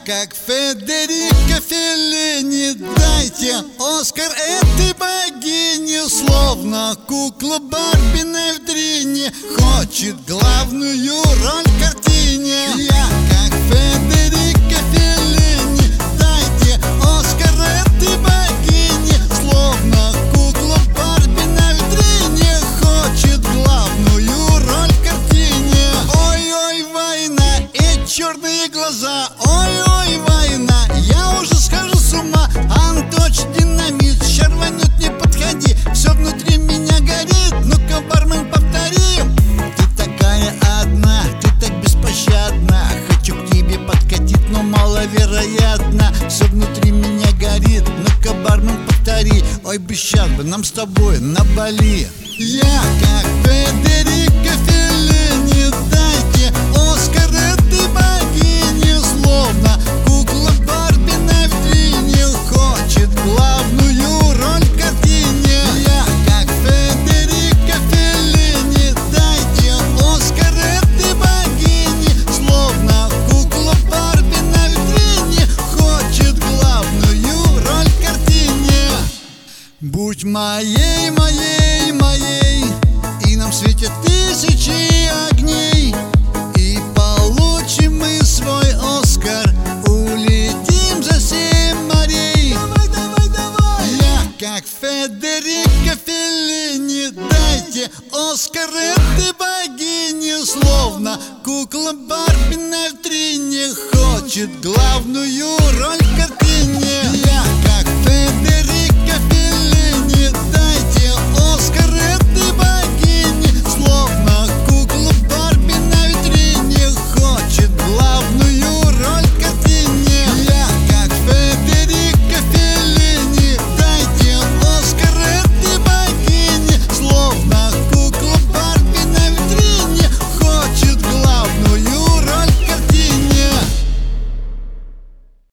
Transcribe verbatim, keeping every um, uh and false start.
как Федерико Феллини, дайте Оскар этой богине. Словно кукла Барби на витрине хочет главную роль в картине. Я как Федерико Феллини, дайте Оскар этой богине. Словно кукла Барби на витрине хочет главную роль в картине. Ой-ой, война и черные глаза, ой-ой, война, я уже схожу с ума. Анточ, динамит, ща рванет, не подходи, все внутри меня горит, ну-ка, бармен, повтори. Ты такая одна, ты так беспощадна, хочу к тебе подкатить, но маловероятно. Все внутри меня горит, ну-ка, бармен, повтори. Ой, бы сейчас бы нам с тобой на Бали. Я как Федерико Феллини, дайте Оскар этой богине. Словно кукла Барби на витрине хочет главную роль в картине. Я как Федерико Феллини, дайте Оскар этой богине. Словно кукла Барби на витрине хочет главную роль в картине. Будь моей, моей, моей, и нам светят тысячи огней, и получим мы свой Оскар, улетим за семь морей. Давай, давай, давай! Я как Федерико Феллини, дайте Оскар этой богине. Словно кукла Барби на витрине хочет главную роль в картине.